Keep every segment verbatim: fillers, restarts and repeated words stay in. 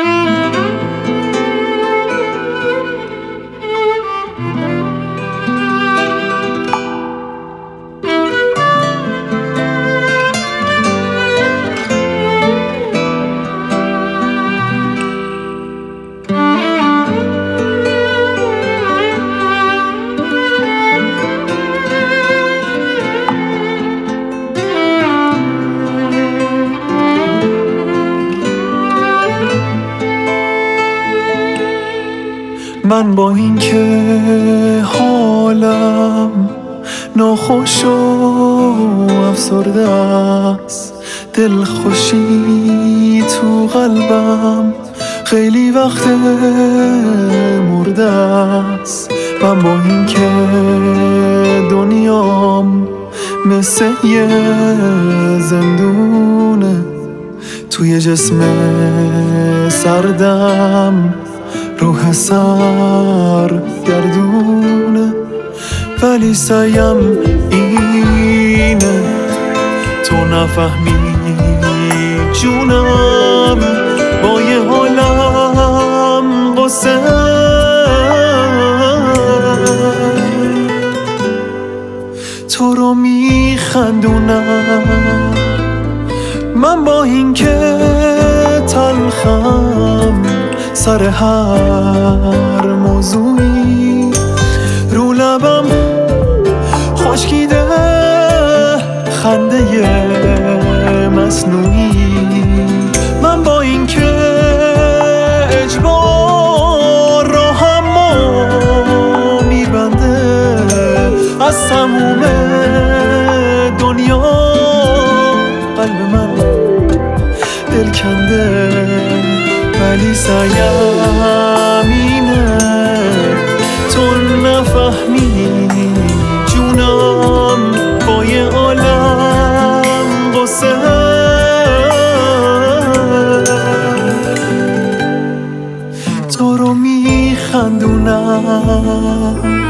من با این که حالم ناخوش و افسرده است، دلخوشی تو قلبم خیلی وقت مرده است. من با این که دنیام مثل یه زندونه، توی جسم سردم روح سر گردونه، ولی سعیم اینه تو نفهمی جونم، با یه حالم قصه تو رو میخندونم. من با این که تلخم سر هر موضوعی، رو لبم خشکیده خنده مصنوعی. من با این که اجبار راهمو میبنده از تموم دنیا، قلب من دل کنده، ولی سعیم اینه تو نفهمی جونم، با یه عالم قصه تو رو میخندونم.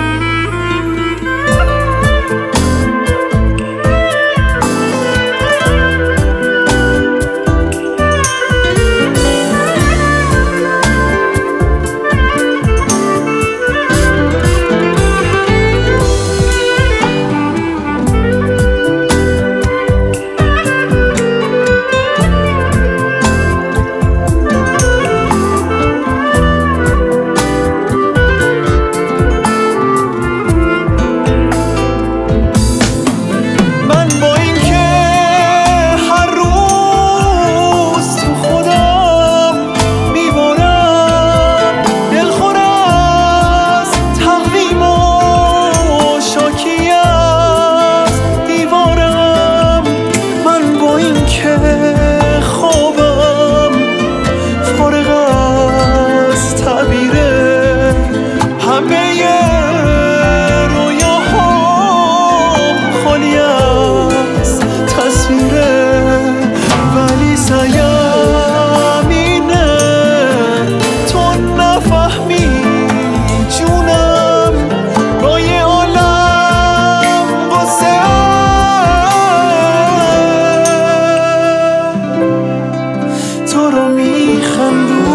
تو رو میخندونم.